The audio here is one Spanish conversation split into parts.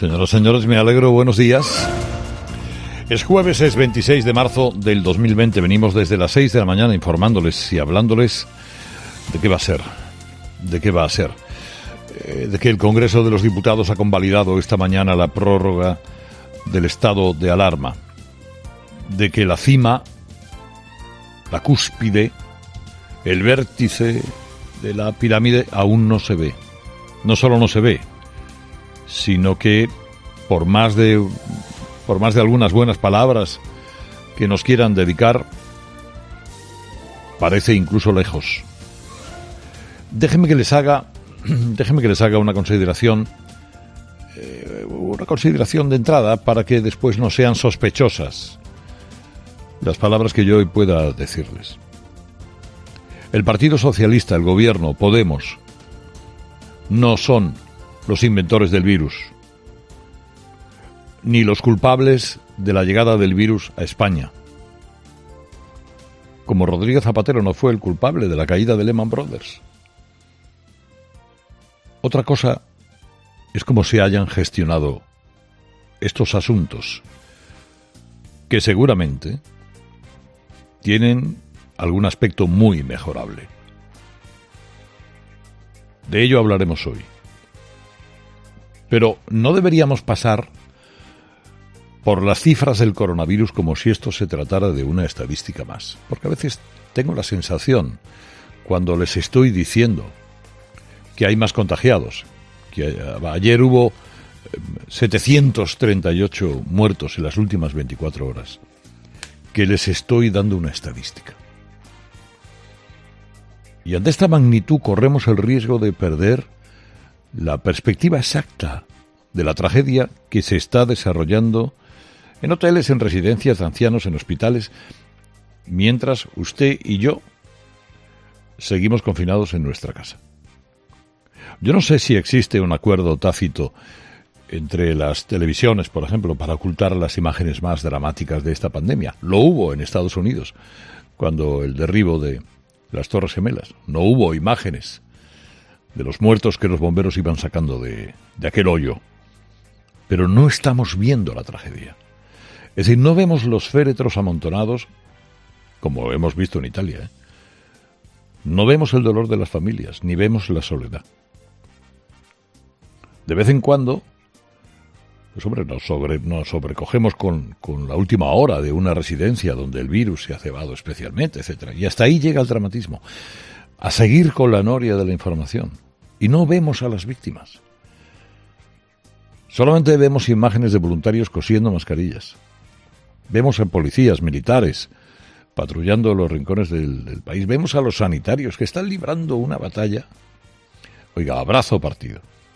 Señoras y señores, me alegro, buenos días. Es jueves, es 26 de marzo del 2020. Venimos desde las 6 de la mañana informándoles y hablándoles de qué va a ser. De que el Congreso de los Diputados ha convalidado esta mañana la prórroga del estado de alarma. De que la cima, la cúspide, el vértice de la pirámide aún no se ve. No solo no se ve, sino que por más de algunas buenas palabras que nos quieran dedicar, parece incluso lejos. Déjeme que les haga una consideración de entrada para que después no sean sospechosas las palabras que yo hoy pueda decirles. El Partido Socialista, el Gobierno, Podemos, no son los inventores del virus, ni los culpables de la llegada del virus a España. Como Rodríguez Zapatero no fue el culpable de la caída de Lehman Brothers. Otra cosa es cómo se hayan gestionado estos asuntos, que seguramente tienen algún aspecto muy mejorable. De ello hablaremos hoy. Pero no deberíamos pasar por las cifras del coronavirus como si esto se tratara de una estadística más. Porque a veces tengo la sensación, cuando les estoy diciendo que hay más contagiados, que ayer hubo 738 muertos en las últimas 24 horas, que les estoy dando una estadística. Y ante esta magnitud corremos el riesgo de perder la perspectiva exacta de la tragedia que se está desarrollando en hoteles, en residencias de ancianos, en hospitales, mientras usted y yo seguimos confinados en nuestra casa. Yo no sé si existe un acuerdo tácito entre las televisiones, por ejemplo, para ocultar las imágenes más dramáticas de esta pandemia. Lo hubo en Estados Unidos, cuando el derribo de las Torres Gemelas. No hubo imágenes de los muertos que los bomberos iban sacando de aquel hoyo. Pero no estamos viendo la tragedia. Es decir, no vemos los féretros amontonados, como hemos visto en Italia. No vemos el dolor de las familias, ni vemos la soledad. De vez en cuando, pues hombre, nos sobrecogemos con la última hora de una residencia donde el virus se ha cebado especialmente, etcétera. Y hasta ahí llega el dramatismo. A seguir con la noria de la información. Y no vemos a las víctimas. Solamente vemos imágenes de voluntarios cosiendo mascarillas. Vemos a policías, militares, patrullando los rincones del país. Vemos a los sanitarios que están librando una batalla. Oiga, abrazo partido.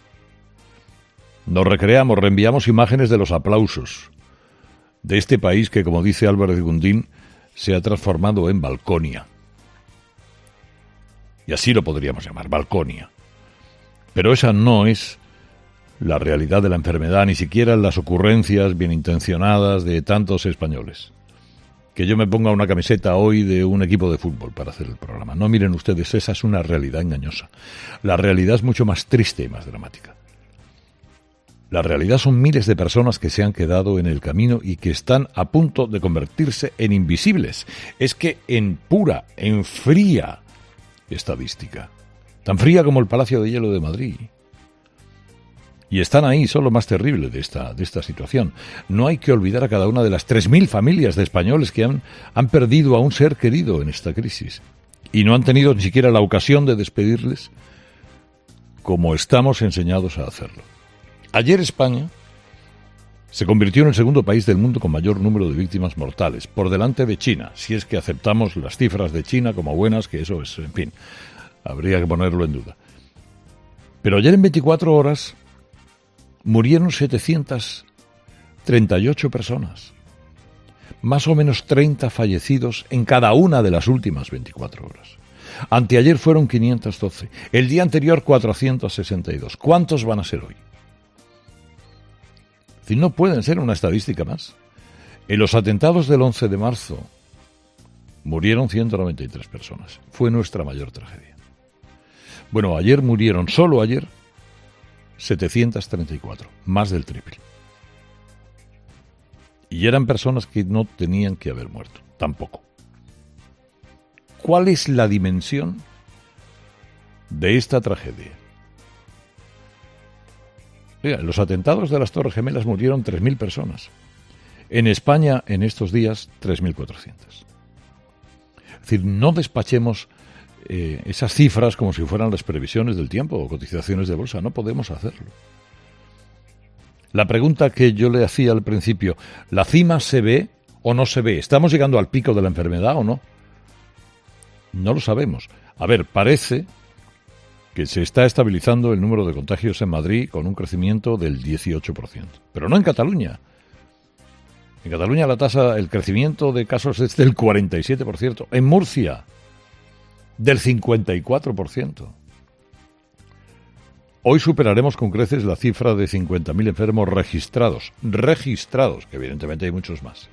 Nos recreamos, reenviamos imágenes de los aplausos de este país que, como dice Álvarez Gundín, se ha transformado en Balconia. Y así lo podríamos llamar, Balconia. Pero esa no es la realidad de la enfermedad, ni siquiera las ocurrencias bien intencionadas de tantos españoles. Que yo me ponga una camiseta hoy de un equipo de fútbol para hacer el programa. No, miren ustedes, esa es una realidad engañosa. La realidad es mucho más triste y más dramática. La realidad son miles de personas que se han quedado en el camino y que están a punto de convertirse en invisibles. Es que en fría estadística, tan fría como el Palacio de Hielo de Madrid. Y están ahí, son lo más terrible de esta situación. No hay que olvidar a cada una de las 3.000 familias de españoles que han perdido a un ser querido en esta crisis. Y no han tenido ni siquiera la ocasión de despedirles como estamos enseñados a hacerlo. Ayer España se convirtió en el segundo país del mundo con mayor número de víctimas mortales, por delante de China, si es que aceptamos las cifras de China como buenas, que eso es, en fin, habría que ponerlo en duda. Pero ayer en 24 horas murieron 738 personas, más o menos 30 fallecidos en cada una de las últimas 24 horas. Anteayer fueron 512, el día anterior 462. ¿Cuántos van a ser hoy? Es decir, no pueden ser una estadística más. En los atentados del 11 de marzo murieron 193 personas. Fue nuestra mayor tragedia. Bueno, ayer murieron, solo ayer, 734, más del triple. Y eran personas que no tenían que haber muerto, tampoco. ¿Cuál es la dimensión de esta tragedia? Oiga, en los atentados de las Torres Gemelas murieron 3.000 personas. En España, en estos días, 3.400. Es decir, no despachemos esas cifras como si fueran las previsiones del tiempo o cotizaciones de bolsa. No podemos hacerlo. La pregunta que yo le hacía al principio, ¿la cima se ve o no se ve? ¿Estamos llegando al pico de la enfermedad o no? No lo sabemos. A ver, parece que se está estabilizando el número de contagios en Madrid con un crecimiento del 18%. Pero no en Cataluña. En Cataluña la tasa, el crecimiento de casos es del 47%. En Murcia, del 54%. Hoy superaremos con creces la cifra de 50.000 enfermos registrados, que evidentemente hay muchos más.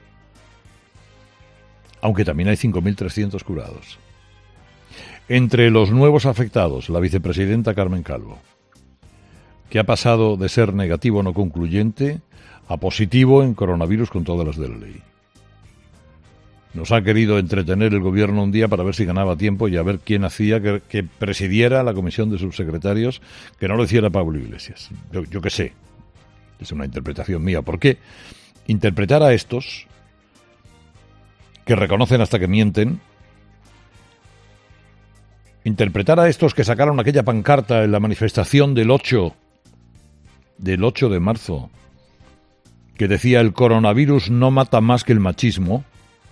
Aunque también hay 5.300 curados. Entre los nuevos afectados, la vicepresidenta Carmen Calvo, que ha pasado de ser negativo no concluyente a positivo en coronavirus con todas las de la ley. Nos ha querido entretener el gobierno un día para ver si ganaba tiempo y a ver quién hacía que presidiera la comisión de subsecretarios, que no lo hiciera Pablo Iglesias. Yo qué sé, es una interpretación mía. ¿Por qué interpretar a estos que reconocen hasta que mienten? Interpretar a estos que sacaron aquella pancarta en la manifestación del 8 de marzo, que decía el coronavirus no mata más que el machismo.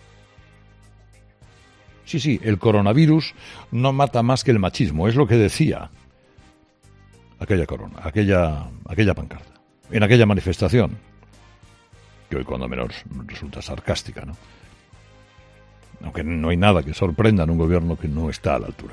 Sí, el coronavirus no mata más que el machismo, es lo que decía aquella pancarta, en aquella manifestación, que hoy cuando menos resulta sarcástica, ¿no? Aunque no hay nada que sorprenda en un gobierno que no está a la altura.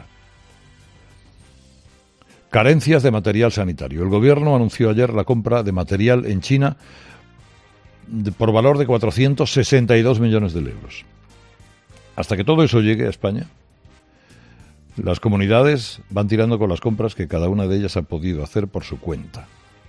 Carencias de material sanitario. El gobierno anunció ayer la compra de material en China por valor de 462 millones de euros. Hasta que todo eso llegue a España, las comunidades van tirando con las compras que cada una de ellas ha podido hacer por su cuenta.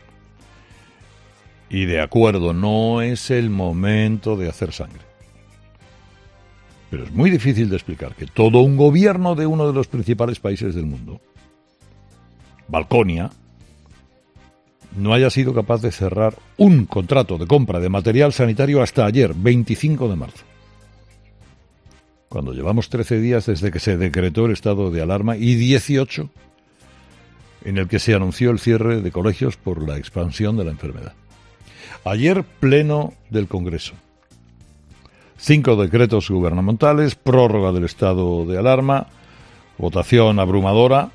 Y de acuerdo, no es el momento de hacer sangre. Pero es muy difícil de explicar que todo un gobierno de uno de los principales países del mundo, Valconia, no haya sido capaz de cerrar un contrato de compra de material sanitario hasta ayer, 25 de marzo. Cuando llevamos 13 días desde que se decretó el estado de alarma y 18 en el que se anunció el cierre de colegios por la expansión de la enfermedad. Ayer, pleno del Congreso. 5 decretos gubernamentales, prórroga del estado de alarma, votación abrumadora,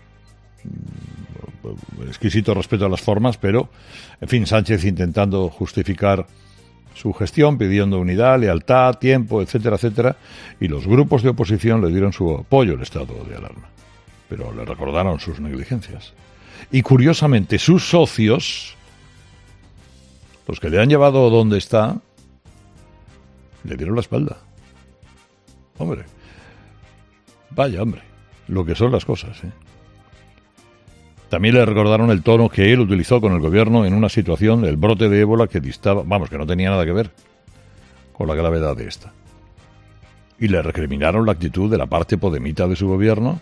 exquisito respeto a las formas, pero, en fin, Sánchez intentando justificar su gestión, pidiendo unidad, lealtad, tiempo, etcétera, etcétera, y los grupos de oposición le dieron su apoyo al estado de alarma, pero le recordaron sus negligencias. Y curiosamente, sus socios, los que le han llevado donde está, le dieron la espalda. Hombre, vaya hombre, lo que son las cosas, ¿eh? También le recordaron el tono que él utilizó con el gobierno en una situación, el brote de ébola, que que no tenía nada que ver con la gravedad de esta. Y le recriminaron la actitud de la parte podemita de su gobierno,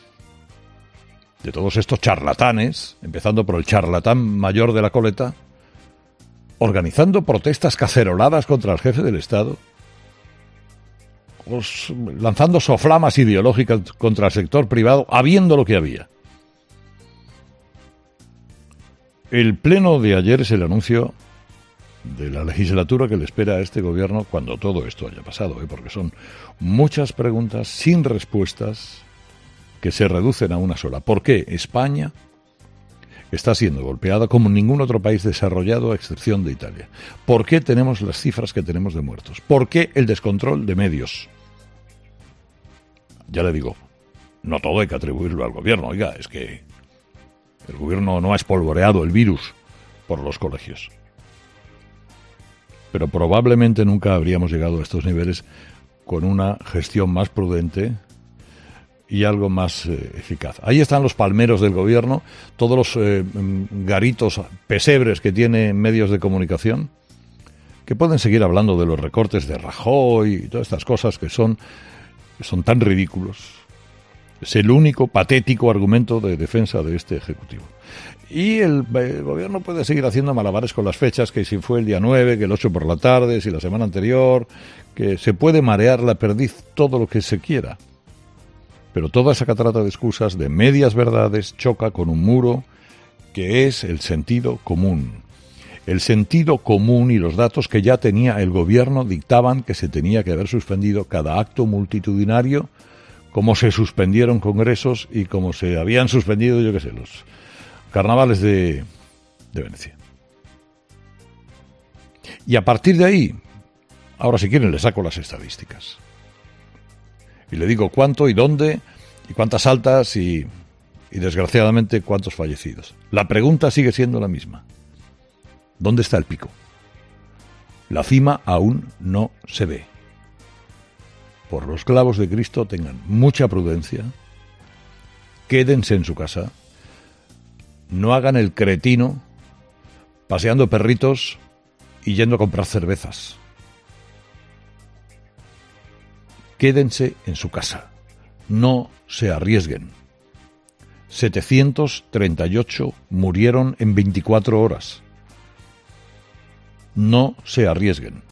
de todos estos charlatanes, empezando por el charlatán mayor de la coleta, organizando protestas caceroladas contra el jefe del Estado, lanzando soflamas ideológicas contra el sector privado, habiendo lo que había. El pleno de ayer es el anuncio de la legislatura que le espera a este gobierno cuando todo esto haya pasado, porque son muchas preguntas sin respuestas que se reducen a una sola. ¿Por qué España está siendo golpeada como ningún otro país desarrollado a excepción de Italia? ¿Por qué tenemos las cifras que tenemos de muertos? ¿Por qué el descontrol de medios? Ya le digo, no todo hay que atribuirlo al gobierno. Oiga, es que el gobierno no ha espolvoreado el virus por los colegios. Pero probablemente nunca habríamos llegado a estos niveles con una gestión más prudente, y algo más eficaz. Ahí están los palmeros del gobierno, todos los garitos, pesebres que tiene medios de comunicación, que pueden seguir hablando de los recortes de Rajoy y todas estas cosas que son tan ridículos. Es el único patético argumento de defensa de este Ejecutivo. Y el gobierno puede seguir haciendo malabares con las fechas, que si fue el día 9, que el 8 por la tarde, si la semana anterior, que se puede marear la perdiz todo lo que se quiera. Pero toda esa catarata de excusas, de medias verdades, choca con un muro que es el sentido común. El sentido común y los datos que ya tenía el gobierno dictaban que se tenía que haber suspendido cada acto multitudinario, como se suspendieron congresos y como se habían suspendido, yo qué sé, los carnavales de Venecia. Y a partir de ahí, ahora si quieren le saco las estadísticas. Y le digo cuánto y dónde, y cuántas altas y desgraciadamente cuántos fallecidos. La pregunta sigue siendo la misma. ¿Dónde está el pico? La cima aún no se ve. Por los clavos de Cristo tengan mucha prudencia, quédense en su casa, no hagan el cretino paseando perritos y yendo a comprar cervezas. Quédense en su casa, no se arriesguen. 738 murieron en 24 horas. No se arriesguen.